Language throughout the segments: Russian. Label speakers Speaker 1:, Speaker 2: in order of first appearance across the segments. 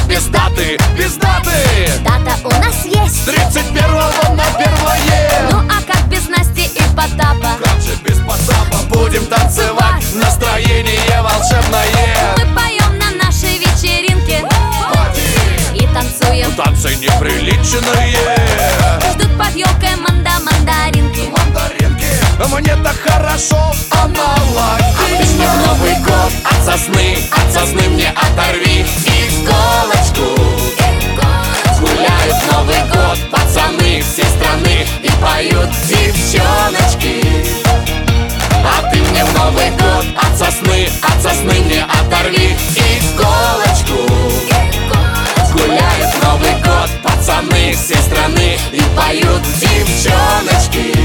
Speaker 1: без даты, без даты.
Speaker 2: Дата у нас есть
Speaker 1: 31-го на 1-е.
Speaker 2: Ну а как без Насти и Потапа?
Speaker 1: Как же без Потапа? Будем танцевать, настроение волшебное.
Speaker 2: Мы поем на нашей вечеринке и танцуем.
Speaker 1: Танцы неприличные.
Speaker 2: Ждут под елкой мандаринки.
Speaker 1: Мандаринки, мне так хорошо, а налади. А ты мне в Новый год от сосны мне оторви иголочку. Гуляют Новый год пацаны всей страны и поют девчоночки. А ты мне в Новый год от сосны мне оторви иголочку. Гуляют Новый год пацаны всей страны и поют девчоночки.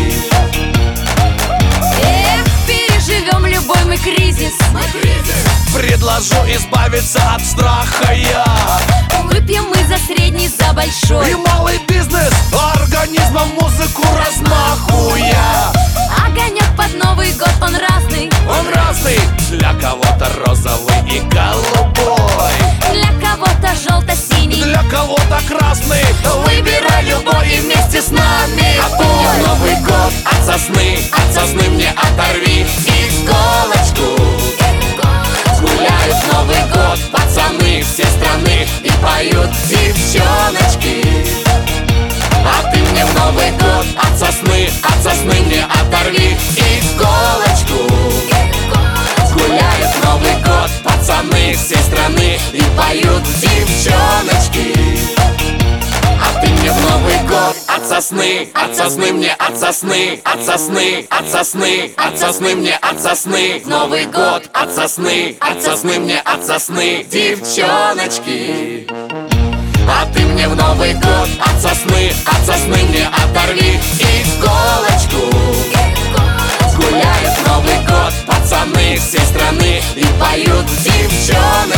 Speaker 2: Эх, переживем любой мы кризис.
Speaker 1: Предложу избавиться от страха я.
Speaker 2: Выпьем мы за средний, за
Speaker 1: И
Speaker 2: большой.
Speaker 1: малый бизнес организмом музыку размахуя.
Speaker 2: Огонек под Новый год, он разный.
Speaker 1: Он разный, для кого-то розовый и голубой,
Speaker 2: Для кого-то желто-синий.
Speaker 1: для кого-то красный. Выбирай любой и вместе с нами. А ты мне в Новый год от сосны мне оторви иголочку. Гуляют Новый год пацаны всей страны и поют девчоночки. А ты мне в Новый год от сосны мне оторви иголочку. Гуляют Новый год пацаны всей страны и поют девчоночки. А ты мне в Новый год от сосны мне от сосны мне от сосны. В Новый год от сосны мне от сосны девчоночки. А ты мне в Новый год от сосны мне оторви иголочку. Гуляют Новый год пацаны всей страны и поют девчоночки.